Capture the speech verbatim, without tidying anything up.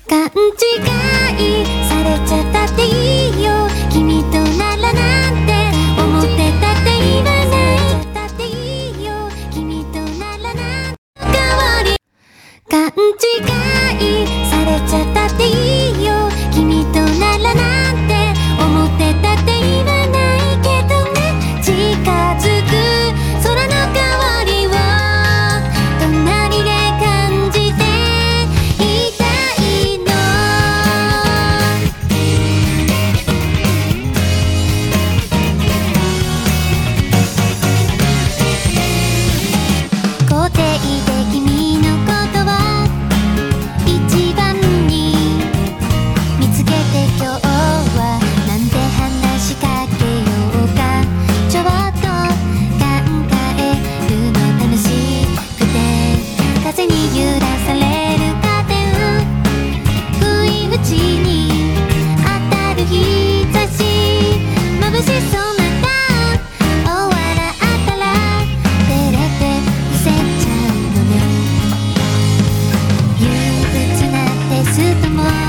勘違いされちゃったっていいよ、君とならなんて思ってたって言わないだっていいよ、君とならなんて代わり勘違いされちゃったっていいよ、君とならなんて思ってたって言わないけどね、近づく空の代わりを隣で感じていたいの。固定で君のことを一番に見つけて、今日はなんて話しかけようか、ちょっと考えるの楽しくて、風に揺らされるカーテン、不意打ちに当たる日差し、眩しそうな顔を笑ったら照れて伏せちゃうのね。憂鬱なテストも